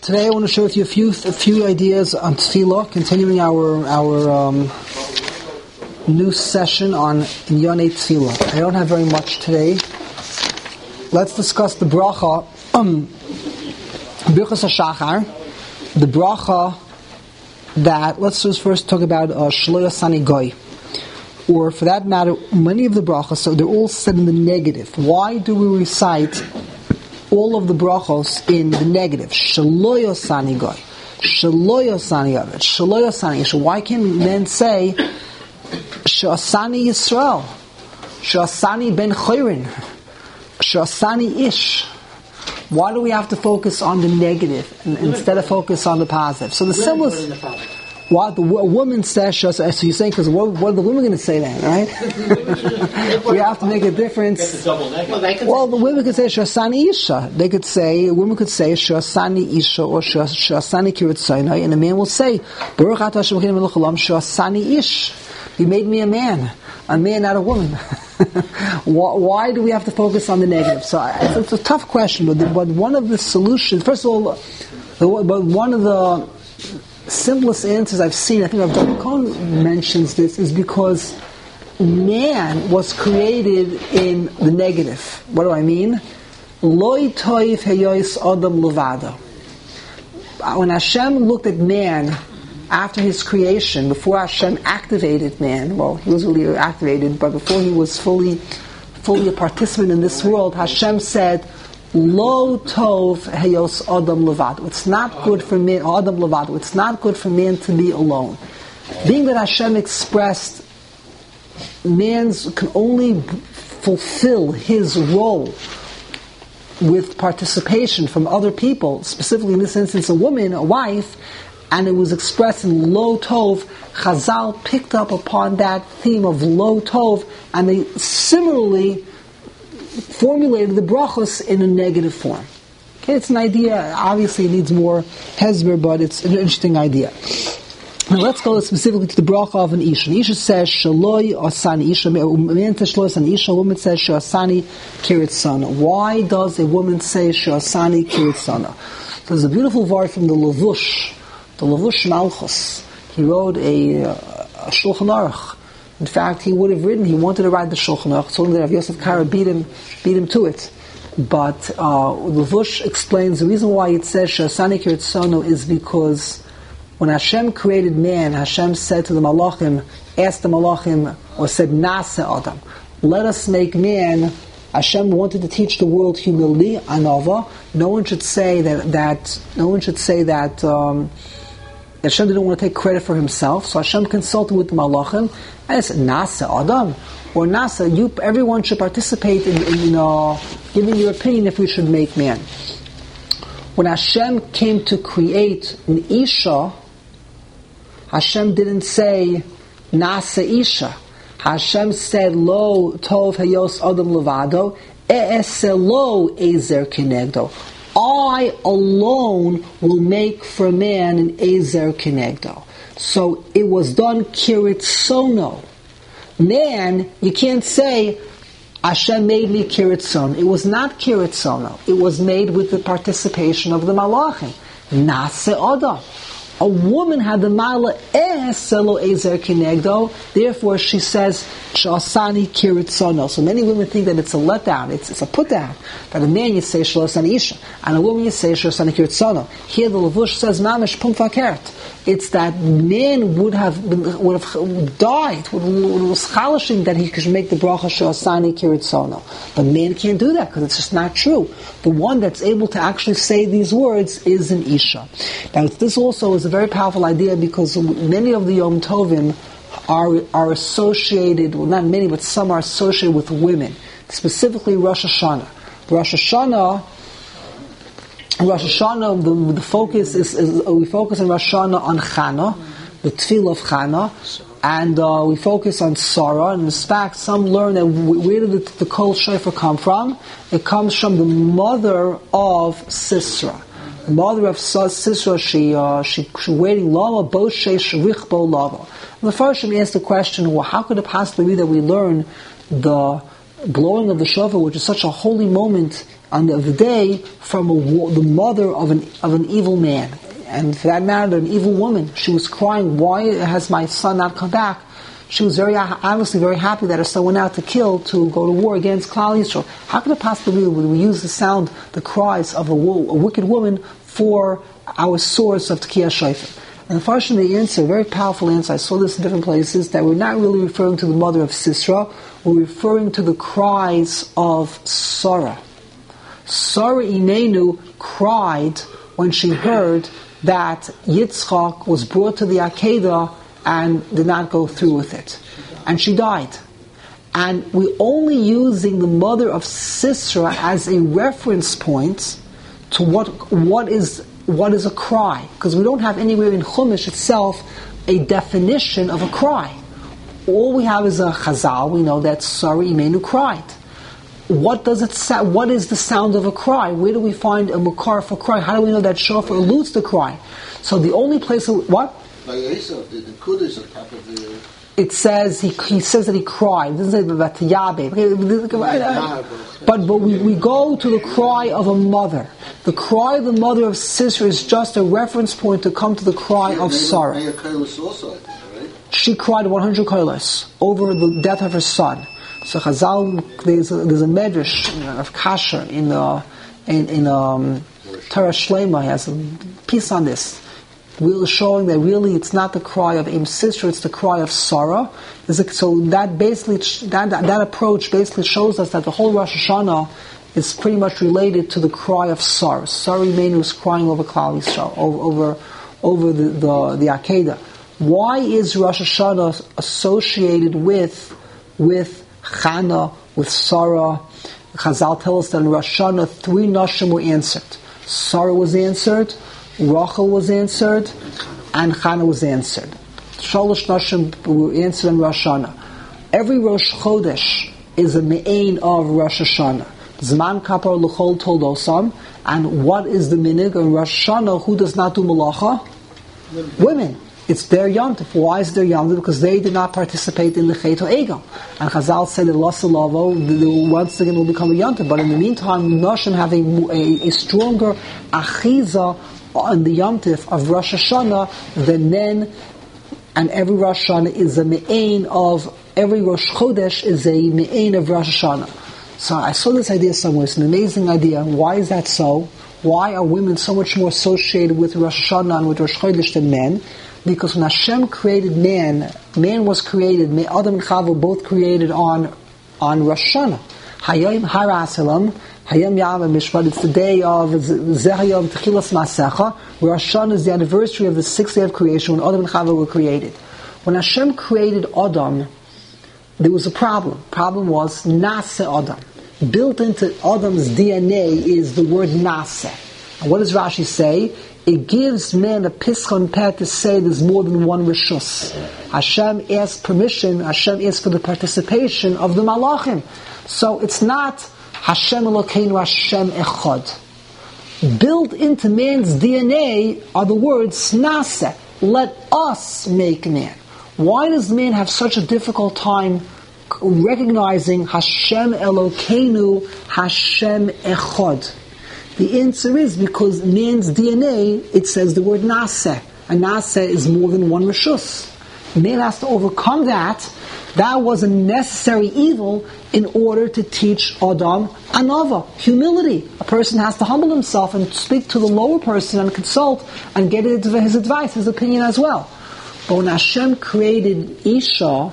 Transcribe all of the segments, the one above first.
Today I want to share with you a few ideas on tefillah, continuing our new session on Inyonei Tefillah. I don't have very much today. Let's discuss the bracha, Birchas HaShachar, the bracha that, let's just first talk about Shelo Yasani Goy. Or for that matter, many of the brachas, so they're all said in the negative. Why do we recite all of the brachos in the negative? Shelo Yasani Goy, Shelo Yasani Avet, Shelo Yasani Ish. Why can't we then say She'asani Yisrael, She'asani Ben Chayrin, She'asani Ish? Why do we have to focus on the negative instead of focus on the positive? So the simplest, what a woman says, so you're saying, because what are the women going to say then, right? We have to make a difference. Well, the women could say Shasani Isha. They could say, a woman could say Shasani Isha or Shasani Kiritzainai, and a man will say Baruch Atah Hashem Elokeinu melech haolam Shasani Ish. He made me a man, not a woman. Why do we have to focus on the negative? So it's a tough question, but one of the solutions, first of all, one of the simplest answers I've seen, I think Dr. Cohn mentions this, is because man was created in the negative. What do I mean? Loi toiv heyois adam levado. When Hashem looked at man after his creation, before Hashem activated man, well, he was really activated, but before he was fully a participant in this world, Hashem said, Lo tov heyos adam levado. It's not good for man, adam levado. It's not good for man to be alone. Being that Hashem expressed man can only fulfill his role with participation from other people, specifically in this instance a woman, a wife, and it was expressed in lo tov. Chazal picked up upon that theme of lo tov, and they similarly formulated the brachos in a negative form. Okay, it's an idea. Obviously, it needs more hezber, but it's an interesting idea. Now, let's go specifically to the bracha of an isha. An isha says shaloi asani isha. A man says shaloi asani isha. A woman says shasani kiritzana. Why does a woman say shasani kiritzana? There's a beautiful word from the Levush Malchus. He wrote a Shulchan Aruch. In fact, he wanted to write the Shulchan Aruch, so that Rav Yosef Kara beat him to it. But Levush explains the reason why it says Shasani Kiritzono is because when Hashem created man, Hashem said to the Malachim, asked the Malachim, or said Nase Adam, let us make man. Hashem wanted to teach the world humility, anava. No one should say that Hashem didn't want to take credit for himself, so Hashem consulted with the Malachim, and it's Nasa Adam, or Nasa, everyone should participate in giving your opinion if we should make man. When Hashem came to create an Isha, Hashem didn't say Nasa Isha. Hashem said, Lo Tov Hayos Adam Levado, E'eselo Ezer Kenegdo. I alone will make for man an Ezer Kenegdo. So it was done kiritzono. Man, you can't say Hashem made me kiritzono. It was not kiritzono. It was made with the participation of the malachim. Nase Adam. A woman had the mala selo ezer kinegdo. Therefore, she says shasani kiritzono. So many women think that it's a letdown. It's a put down. That a man you say shasani isha, and a woman you say shasani kiritzono. Here the Levush says mamish pum fakert. It's that man would have died, was chalashing that he could make the bracha shasani kiritzono. But man can't do that because it's just not true. The one that's able to actually say these words is an isha. Now this also is a very powerful idea because many of the Yom Tovim are associated, well not many, but some are associated with women, specifically Rosh Hashanah. Rosh Hashanah, the focus is we focus in Rosh Hashanah on Chana, the Tefillah of Chana, and we focus on Sarah. And in fact, some learn that where did the Kol Shofar come from? It comes from the mother of Sisera. The mother of Sisera, she waiting lava boshe shrichbo lava. And the first we asked the question, well, how could it possibly be that we learn the blowing of the shofar, which is such a holy moment on the day from the mother of an evil man, and for that matter, an evil woman. She was crying, "Why has my son not come back?" She was obviously very happy that her son went out to go to war against Klal Yisrael. How could it possibly be when we use the cries of a wicked woman for our source of Tekiyah Shofar? And unfortunately, the answer, a very powerful answer, I saw this in different places, that we're not really referring to the mother of Sisera, we're referring to the cries of Sarah. Sarah Inenu cried when she heard that Yitzchak was brought to the Akedah and did not go through with it. And she died. And we're only using the mother of Sisera as a reference point to what is a cry. Because we don't have anywhere in Chumash itself a definition of a cry. All we have is a Chazal. We know that Sarah Imenu cried. What does it say? What is the sound of a cry? Where do we find a makar for cry? How do we know that shofar alludes to cry? So the only place what? Like Esau, the Kudus on top of the... It says he says that he cried. It doesn't say Vatiyabe. But we go to the cry of a mother. The cry of the mother of Sisera is just a reference point to come to the cry of Sarah. She cried 100 kolos over the death of her son. So Chazal, there's a medrash of Kasher in Torah Shlema. He has a piece on this, really showing that really it's not the cry of Im Sisera, it's the cry of Sarah. So that basically that approach basically shows us that the whole Rosh Hashanah is pretty much related to the cry of Sarah. Sarah Imenu was crying over Klal Yisrael, over the Akedah. Why is Rosh Hashanah associated with Chana, with Sarah? Chazal tells us that in Rosh Hashanah 3 Nashim were answered. Sarah was answered, Rachel was answered, and Chana was answered. Shalosh Nashim were answered in Rosh Hashanah. Every Rosh Chodesh is a me'ain of Rosh Hashanah. Zman Kapar L'chol Toldosam. And what is the minig in Rosh Hashanah? Who does not do malacha? Women. It's their yontif. Why is their yontif? Because they did not participate in the Chet Egel. And Chazal said that Lasalavo, once again will become a yontif. But in the meantime, Noshim have a stronger achiza on the yontif of Rosh Hashanah than men. And every Rosh Hashanah is a me'ain of, every Rosh Chodesh is a me'ain of Rosh Hashanah. So I saw this idea somewhere. It's an amazing idea. Why is that so? Why are women so much more associated with Rosh Hashanah and with Rosh Chodesh than men? Because when Hashem created man was created, Adam and Chava were both created on Rosh Hashanah. Hayom Harasalam, Hayom Yom Mishpat, it's the day of Zehayom Techilas Masecha, where Rosh Hashanah is the anniversary of the 6th day of creation when Adam and Chava were created. When Hashem created Adam, there was a problem. The problem was Nase Adam. Built into Adam's DNA is the word Nase. And what does Rashi say? It gives man a pischon peh to say there's more than one rishus. Hashem asked permission, Hashem asked for the participation of the malachim. So it's not Hashem Elokeinu Hashem Echad. Built into man's DNA are the words Nase. Let us make man. Why does man have such a difficult time recognizing Hashem Elokeinu Hashem Echad? The answer is because man's DNA, it says the word Naseh. And Naseh is more than one Rishus. Man has to overcome that. That was a necessary evil in order to teach Adam Anava, humility. A person has to humble himself and speak to the lower person and consult and get his advice, his opinion as well. But when Hashem created Isha,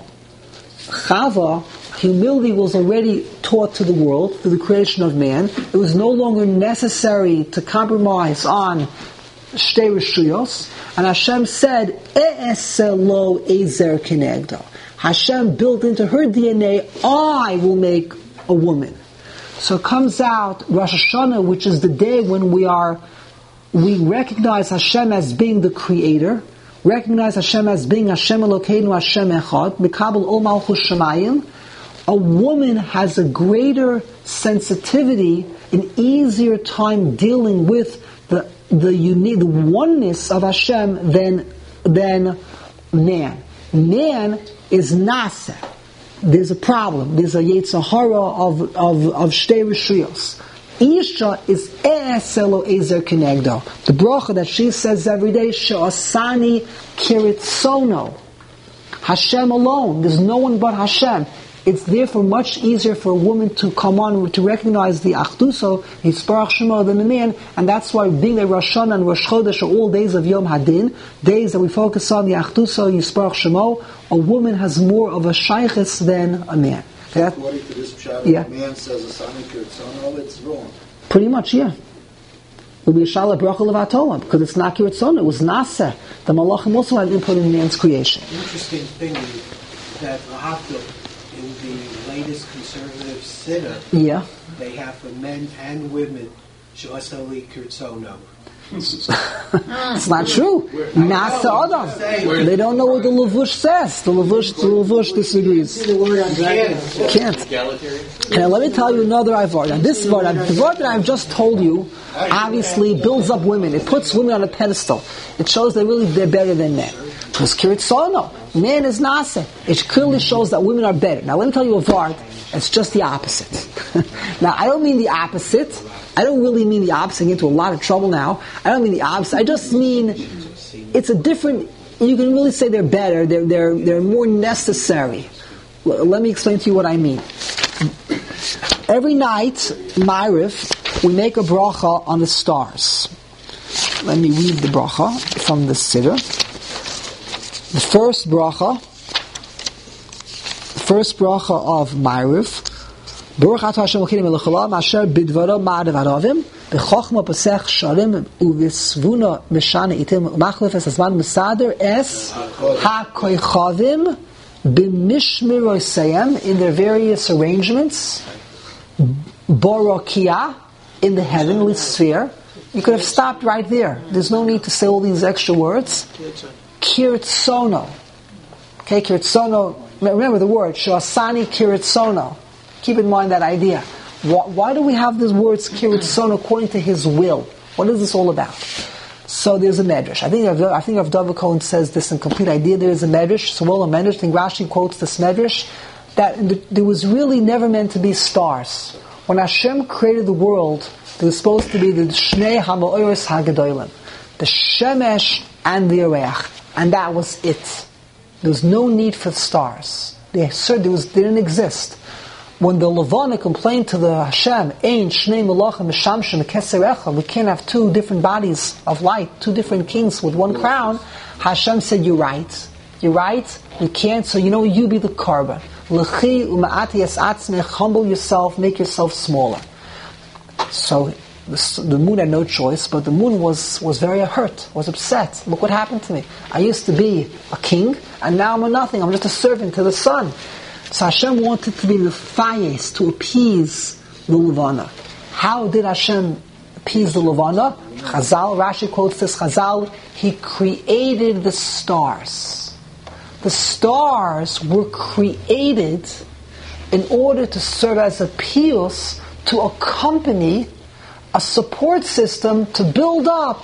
Chava, humility was already taught to the world through the creation of man. It was no longer necessary to compromise on Shtei Rishuyos. And Hashem said, E'eseh lo ezer kenegdo. Hashem built into her DNA, I will make a woman. So it comes out Rosh Hashanah, which is the day when we recognize Hashem as being the creator, recognize Hashem as being Hashem Elokeinu Hashem Echad, Mikabel Ol Malchus Shemayim. A woman has a greater sensitivity, an easier time dealing with the oneness of Hashem than man. Man is Nasa. There's a problem. There's a Yetzer Hara of Shtei Rishuyos. Isha is E'eselo Ezer Kenegdo. The bracha that she says every day, She'asani Kiritsono. Hashem alone. There's no one but Hashem. It's therefore much easier for a woman to come on, to recognize the Achduso, Yitzbarach Shemo, than a man, and that's why being a Rosh Hashanah and Rosh Chodesh are all days of Yom Hadin, days that we focus on the Achduso, Yitzbarach Shemo. A woman has more of a shaykhis than a man. According to this pshat, yeah. A man says Asani Kiritzono, it's wrong. Pretty much, yeah. It will be a Shala Bracha Levatola, because it's not Kiritzono, it was Naseh. The Malachim also had input in man's creation. Interesting thing is that Lahafdil, in the latest conservative siddur, yeah. They have for men and women Shosali Kirtsono. It's not true. Nasa Adam. They don't know what the Levush says. The Levush disagrees. Can't. And let me tell you another Ivar. And this Ivar, the Ivar that I've just told you, obviously builds up women. It puts women on a pedestal. It shows they're better than men. Because Kiritzono, man is Nasa. It clearly shows that women are better. Now let me tell you a Vard. It's just the opposite. Now, I don't mean the opposite. I don't really mean the opposite. I get into a lot of trouble now. I don't mean the opposite. I just mean it's a different. You can really say they're better. They're more necessary. Let me explain to you what I mean. Every night, Ma'ariv, we make a bracha on the stars. Let me read the bracha from the siddur. The first bracha of Ma'ariv. Baruch atah Hashem Elokeinu melech haolam asher bidvaro ma'arev aravim b'chochma pasech sharim u'v'svuna mishana itim u'machlefes hazman mesader es ha'koichavim b'mishmirosayim in their various arrangements borokia in the heavenly sphere. You could have stopped right there. There's no need to say all these extra words. Kiritzono. Okay, Kiritzono. Remember the word, Shasani Kiritzono. Keep in mind that idea. Why do we have these words Kiritzono according to his will? What is this all about? So there's a medrash. I think Rav David Cohen says this in complete idea. There is a medrash. So well, a medrash. I think Rashi quotes this medrash that there was really never meant to be stars. When Hashem created the world, there was supposed to be the Shnei HaMa'oros HaGedolim, the Shemesh and the Areach, and that was it. There was no need for the stars. They didn't exist. When the Levana complained to the Hashem, Ein Shnei Melachim Mishamshem Keserecha, we can't have two different bodies of light, two different kings with one crown, Hashem said, you're right, we can't, so you be the korban. L'chi u'ma'ati es atzmech, humble yourself, make yourself smaller. So the moon had no choice, but the moon was very hurt, was upset. Look what happened to me. I used to be a king, and now I'm a nothing. I'm just a servant to the sun. So Hashem wanted to be the fayes, to appease the Levana. How did Hashem appease the Levana? Chazal, Rashi quotes this, Chazal, He created the stars. The stars were created in order to serve as a piyus, to accompany a support system to build up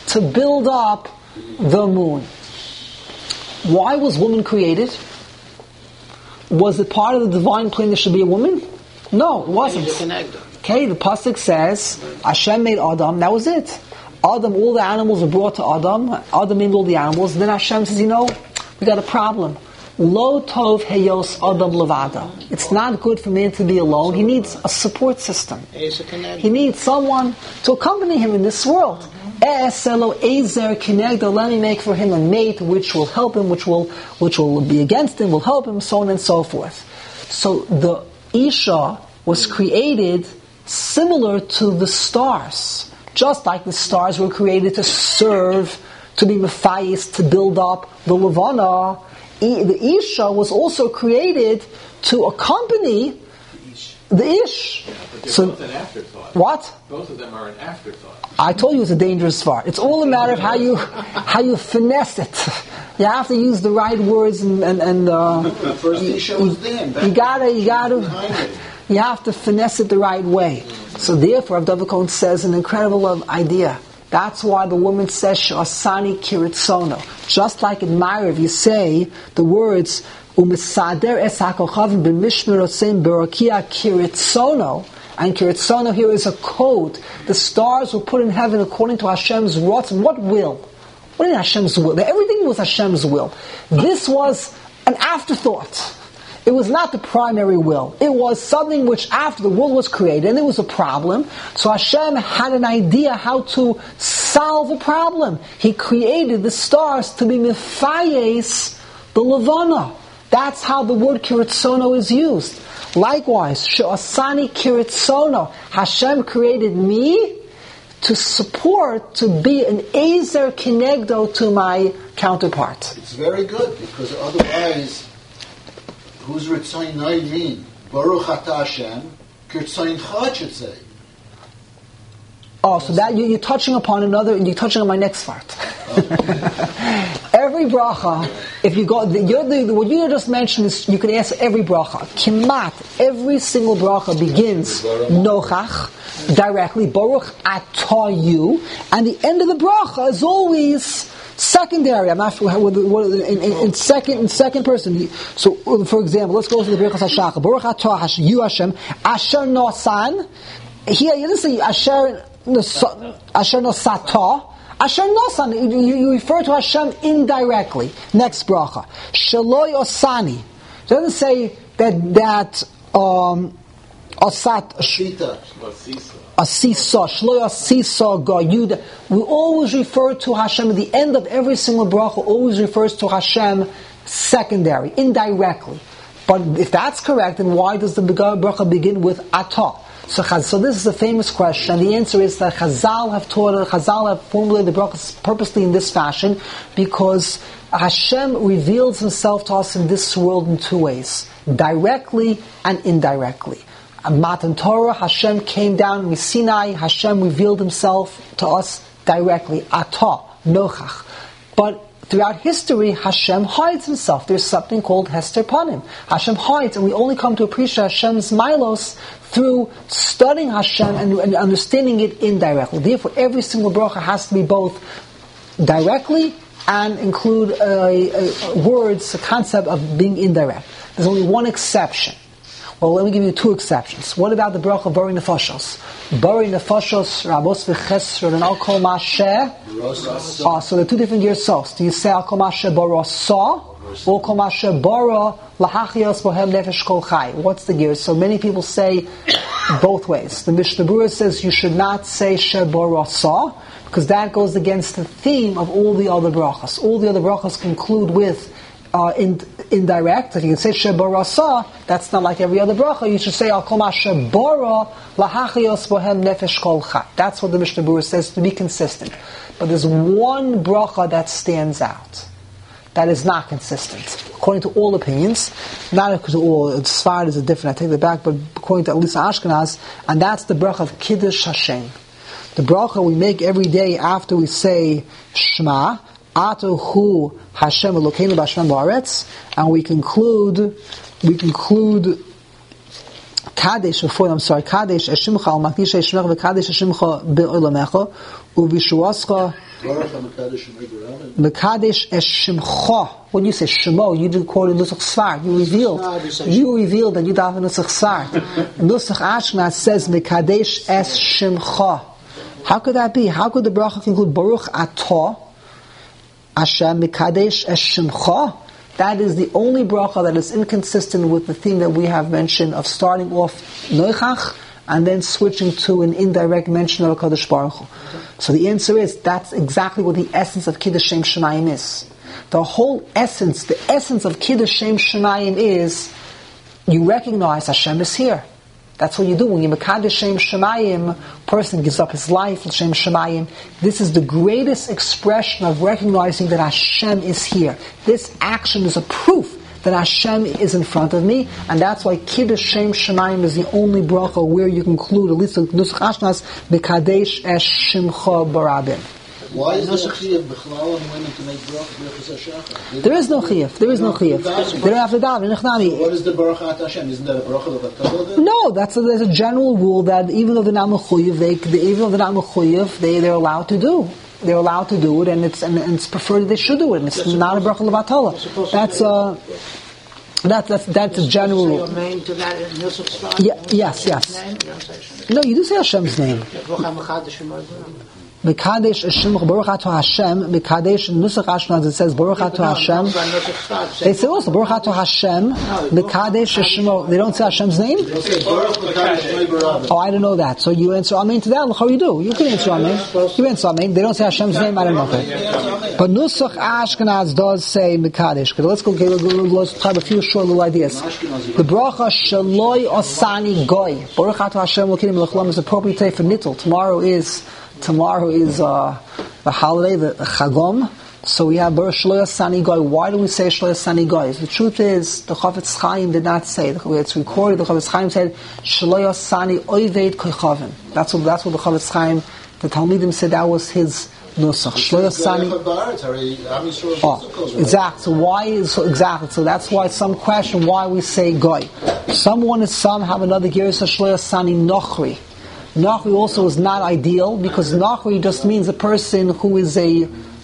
the moon. Why was woman created? Was it part of the divine plan there should be a woman? No, it wasn't. Okay, the pasuk says Hashem made Adam. That was it. Adam, all the animals were brought to Adam. Adam made all the animals. And then Hashem says, we got a problem. Lo tov heyos Adam levada. It's not good for man to be alone. He needs a support system. He needs someone to accompany him in this world. E'eselo ezer kinegdo. Let me make for him a mate which will help him, which will be against him, will help him, so on and so forth. So the Isha was created similar to the stars. Just like the stars were created to serve, to be mefayis, to build up the Levana, the Isha was also created to accompany the Ish. Yeah, but they're both an afterthought. What? Both of them are an afterthought. I told you it's a dangerous far. It's all a matter of how you finesse it. You have to use the right words and first Isha was then. You have to finesse it the right way. So therefore, Rav David Cohen says an incredible idea. That's why the woman says Shasani Kiritzono. Just like in Ma'ariv, you say the words U'misader es hakochavim b'mishmeroseim b'rokia Kiritzono. And Kiritzono here is a code. The stars were put in heaven according to Hashem's Ratzon. What will? What is Hashem's will? Everything was Hashem's will. This was an afterthought. It was not the primary will. It was something which after the world was created, and there was a problem. So Hashem had an idea how to solve a problem. He created the stars to be mefayes the levana. That's how the word kiritzono is used. Likewise, she'asani kiritzono. Hashem created me to support, to be an ezer kinegdo to my counterpart. It's very good, because otherwise, who's Ritzayin Nai mean? Baruch Ata Hashem, Kirtzayin Chad should say. Oh, so that you're touching upon you're touching on my next part. Every bracha, if you go, what you just mentioned is, you can ask every bracha. Kimat, every single bracha begins nochach, directly, Baruch Ata you, and the end of the bracha is always secondary. I'm not sure in second person. So, for example, let's go to the Birchas HaShachar. Baruch Ata you Hashem, Asher Nosan. Here, you didn't say Asher Nosata. Asher Nosan. You refer to Hashem indirectly. Next bracha. Shaloi Osani. It doesn't say that Osat. Asisa, Shloya Asisa, Gayuda. We always refer to Hashem at the end of every single bracha, always refers to Hashem secondary, indirectly. But if that's correct, then why does the bracha begin with Ata? So this is a famous question, and the answer is that Chazal have formulated the bracha purposely in this fashion, because Hashem reveals Himself to us in this world in two ways, directly and indirectly. Matan Torah, Hashem came down with Sinai, Hashem revealed Himself to us directly, Ata, Nochach. But throughout history, Hashem hides Himself. There's something called Hester Panim. Hashem hides, and we only come to appreciate Hashem's milos through studying Hashem and understanding it indirectly. Therefore, every single bracha has to be both directly and include words, a concept of being indirect. There's only one exception. Well, let me give you two exceptions. What about the bracha of Bari Nefashos? Bari Nefashos, Rabos v'chesron, and Al Kol Masheh. So there are two different yersos. Do you say Al Kol Masheh bara sa, or Kol Masheh bara lahachios bohem nefesh kol chai? What's the gear? So many people say both ways. The Mishnah Berurah says you should not say she bara sa, because that goes against the theme of all the other brachas. All the other brachas conclude with indirect. If you can say Shebara Sa, that's not like every other bracha. You should say Al Kol Masheh bara lahachios bohem nefesh kol chai. That's what the Mishnah Berurah says, to be consistent. But there's one bracha that stands out, that is not consistent, according to all opinions. Not because all Sfard is different, I take that back, but according to at least Ashkenaz, and that's the bracha of Kiddush Hashem. The bracha we make every day after we say Shema, Atu Hu Hashem Elokeinu B'Hashem Ba'aretz, and we conclude Kadesh before. Kadesh Eshimcha Al Makdish Eshimcha VeKadesh Eshimcha Be'olamecha Uvishuascha Mekadesh Eshimcha. When you say Shemo, you didn't quote in Nusach Sfard. You revealed that you daven Nusach Sfard. Nusach Ashkenaz says Mekadesh Eshimcha. How could that be? How could the bracha conclude Baruch Ata Hashem Mekadesh Eshimcha? That is the only bracha that is inconsistent with the theme that we have mentioned of starting off Noichach and then switching to an indirect mention of HaKadosh Baruch Hu. So the answer is, that's exactly what the essence of Kiddush Shem Shemayim is. The essence of Kiddush Shem Shemayim is, you recognize Hashem is here. That's what you do. When you Mekadesh Shem Shemayim, person gives up his life for Shem Shemayim. This is the greatest expression of recognizing that Hashem is here. This action is a proof that Hashem is in front of me, and that's why Kiddush Shem Shemayim is the only bracha where you conclude, at least the Nusach Ashkenaz, Mekadesh Esh Shimcha Barabim. Why is there a chiyuv b'chlal on women to make bracha b'chas? There is no chiyuv. They don't have to daven. What is the Baruch Ata Hashem? Isn't that a bracha of Atah? No, there's a general rule that even though they're not mechuyev, they're allowed to do. They're allowed to do it, and it's preferred that they should do it. And it's not a bracha levatala. That's a general rule. Yes. No, you do say Hashem's name. Mekadesh Hashem Baruch Ato Hashem. Mekadesh Nusach Ashkenaz it says Baruch Ato Hashem. They say also Baruch Ato Hashem. Mekadesh Hashem. They don't say Hashem's name. Oh, I don't know that. So you answer Amen to that. How you do? You can answer Amen. You answer Amen. They don't say Hashem's name. I don't know that. But Nusach Ashkenaz does say Mekadesh. Let's go. Let's try a few short little ideas. The bracha Shaloi Osani Goy. Baruch Ato Hashem Lokinim Lechlam is appropriate today for Nittel. Tomorrow is the holiday, the Chagom. So we have Baruch Shloya Sani Goy. Why do we say Shloya Sani Goy? The truth is, the Chafetz Chaim did not say. It's recorded. The Chafetz Chaim said Shloya Sani Oived Koichavim. That's what the Chafetz Chaim, the Talmidim said that was his nusach. Shloya Sani. Exactly. So that's why some question why we say Goy. Some have another Gerus of Shloya Sani Nochri. Nachri also is not ideal because Nachri just means a person who is a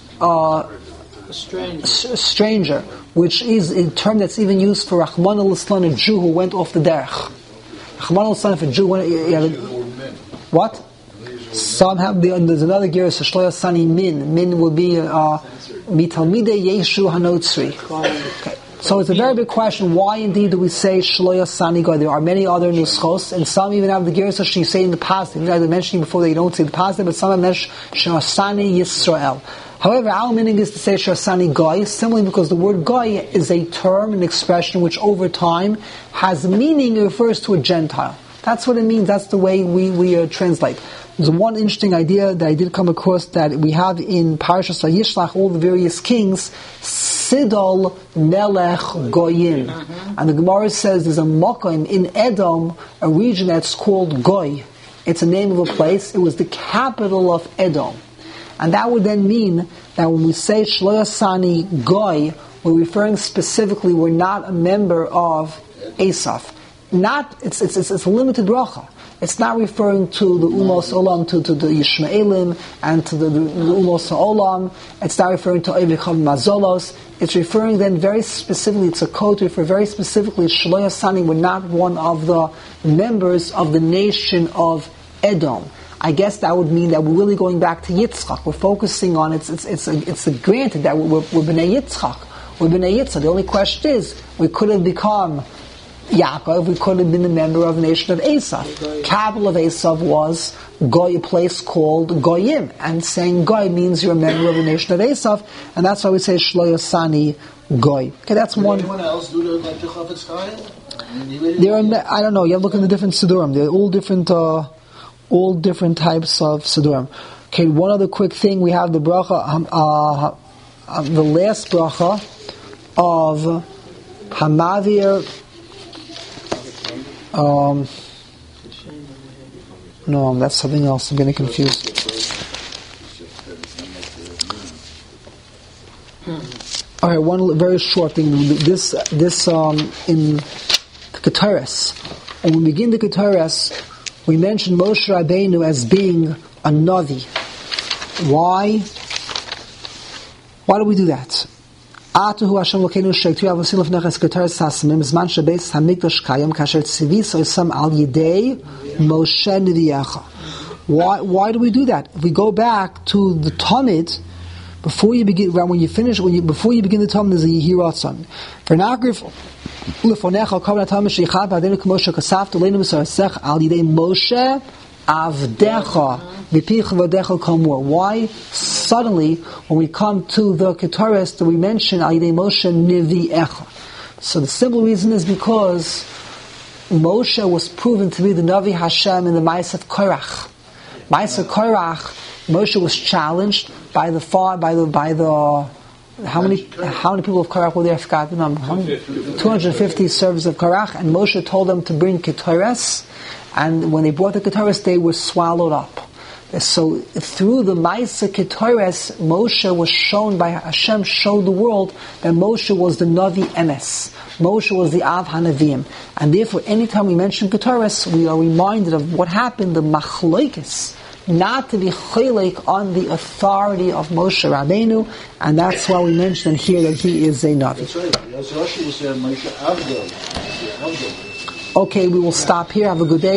stranger, which is a term that's even used for Rahman al-Islam, a Jew who went off the derech. Rahman al-Islam, if a Jew went... What? Some have... There's another gear, so Shloya Sani Min. Min would be Mitalmidei Yeshu Hanotzri. Okay. So it's a very big question. Why indeed do we say Shloya Sani Goy? There are many other nuschos, and some even have the Gerus you say in the positive. You know, I mentioned before that you don't say the positive, but some have mentioned Shloya Sani Yisrael. However, our meaning is to say Shloya Sani Goy, simply because the word Goy is a term, an expression which over time has meaning. It refers to a Gentile. That's what it means. That's the way we translate. There's one interesting idea that I did come across that we have in Parashas Vayishlach, all the various kings, Sidol Melech Goyim. And the Gemara says there's a Mokim in Edom, a region that's called Goy. It's a name of a place. It was the capital of Edom. And that would then mean that when we say Shloya Sani Goy, we're referring specifically, we're not a member of Esav. It's a limited bracha. It's not referring to the Umos Olam, to the Yishmaelim, and to the Umos Olam. It's not referring to Evicham Mazolos. It's referring then very specifically, it's a code to refer very specifically, Shloya Sani were not one of the members of the nation of Edom. I guess that would mean that we're really going back to Yitzchak. We're focusing on, it's a granted that we're B'nai Yitzchak. We're B'nai Yitzchak. The only question is, we could have become Yaakov, we could have been a member of the nation of Esav. Capital of Esav was Goy, a place called Goyim, and saying Goy means you're a member of the nation of Esav, and that's why we say Shloya Sani Goy. Okay, that's one. Anyone else do the like the Chafetz Chaim? I don't know. You have to look in the different Sidurim. They're all different types of Sidurim. Okay, one other quick thing. We have the bracha, the last bracha of Hamavir. No, that's something else. I'm getting confused. Alright, one very short thing. This in the Keteres. When we begin the Keteres, we mention Moshe Rabbeinu as being a Navi. Why? Why do we do that? Atuhu Hashem Lokeinu Sheiktu Avosim Lefnechas Keteres Hasamim Zman Shabeis Hamikdash Kayam Kasher Tzivis Oisam Al Yidei Moshe Neviyecha. Why do we do that? If we go back to the Talmud, before you begin the Talmud, there's a Yehiratzon. V'nagrif Lefonecha Kavanat Talmud Sheichad V'adenu K'Moshe Kasaf Toleinu M'Sarasech Al Yidei Moshe Avdecha V'Pich V'Adecha Kamur. Why suddenly, when we come to the Keteres, do we mention Al Yidei Moshe Nevi'echa? So the simple reason is because Moshe was proven to be the Navi Hashem in the Ma'aseh Korach. Ma'aseh Korach, Moshe was challenged by the how many people of Korach were there? I forgot the number. 250 servants of Korach, and Moshe told them to bring Keteres, and when they brought the Keteres, they were swallowed up. So through the Ma'aseh Keteres, Moshe was shown by Hashem, showed the world that Moshe was the Navi Emes. Moshe was the Av HaNavim. And therefore, anytime we mention Keteres, we are reminded of what happened, the Machlokes not to be chilek on the authority of Moshe Rabbeinu, and that's why we mentioned here that he is a Navi. That's right. Rashi was saying Moshe Avdol. Okay, we will stop here. Have a good day.